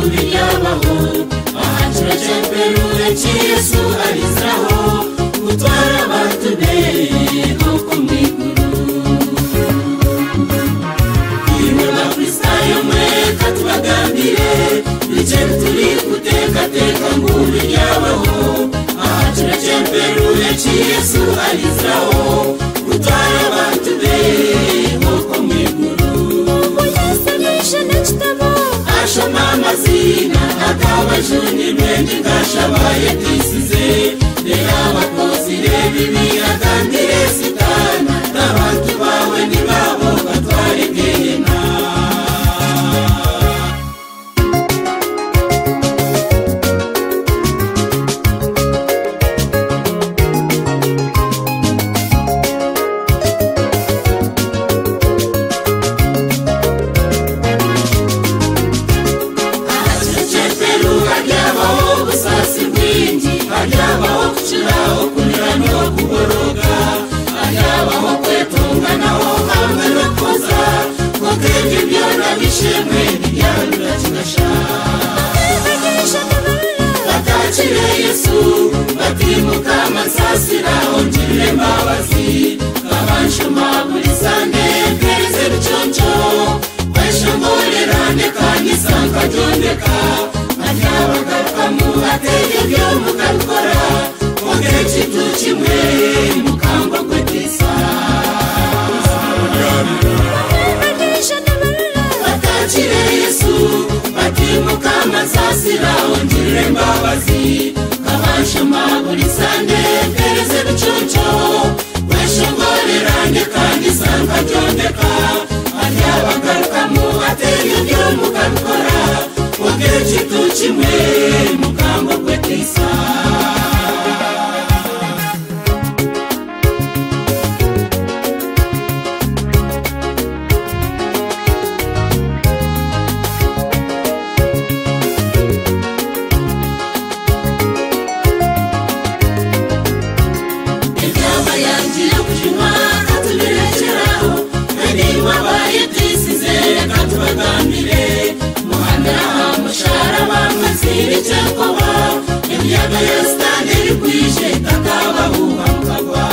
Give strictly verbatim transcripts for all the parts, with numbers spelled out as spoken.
biryabaho ahacura cyemperuye Yesu alizraho utwara abantu be uko mwiguru imwe bakristayo mwe katubagambire bice turi kuteka teka ngo biryabaho ahacura cyemperuye Yesu alizraho utwara abantu be uko mwiguru Shamamazina akabajuni rwendi ngashabaye tisize Lera wakozi rebibi agandire sitana N'abantu bawe ni babo batware gehena Ajabaho kuchiraho kunirano kuboroga Ajabaho kwetonganaho hamwe no koza Kokeje byona bishemwe n'ibyarura kinasha Batachire Yesu batimuka amasasira onjire mbabazi Kabanshuma buri sande kereze biconco Kweshongorerane kanisa nkajondeka Ajabagaruka muhateye byo mukabikora Kongere kitu kimwe mukangwa kwetisa Batachire Yesu batimuka amasasira onjire mbabazi Kabanshuma buri sande kereze biconco Weshongorerane kandi sanga jondeka Ajabagaruka muhateye byo mukabikora Kongere kitu kimwe mukangwa kwetisa Ebyaba yangira kujuma katubirekeraho Kandi wabaye tisize katubagambire Mushara bamaziri cyakoba Ebyaga ya standeri kwishe kakaba huba mukagwa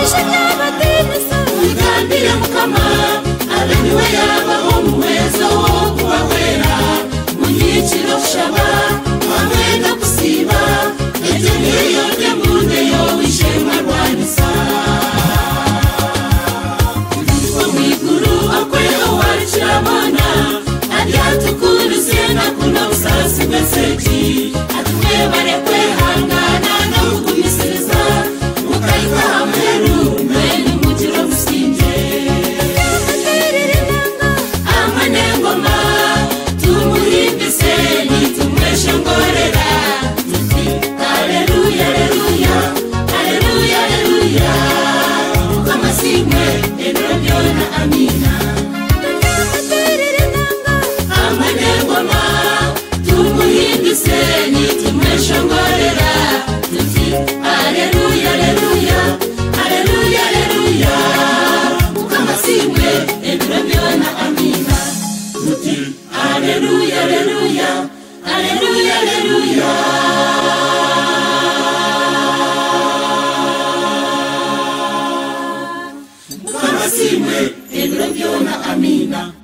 Ugambire mukama Abeniwe yabaho muwezo wo kubawera Munyikiro kushaba Wamwenda kusiba Ejo niyo ndemunde yo wishema rwanisa Kuliko mwiguru akweo warichiramana Adiatukuruzie na kuna usasi meseji Atuwebare kwehangana na kukumisiriza Mukaika hameru mweni mujiro msinje Amanengoma tumuhimbise nitumweshongorera Tuti haleluya haleluya haleluya haleluya Kama simwe enrobyona amina Amanengoma tumuhimbise nitumweshongorera Tuti haleluya haleluya haleluya haleluya Kama simwe enrobyona amina Tuti haleluya haleluya haleluya haleluya Kama simwe enrobyona amina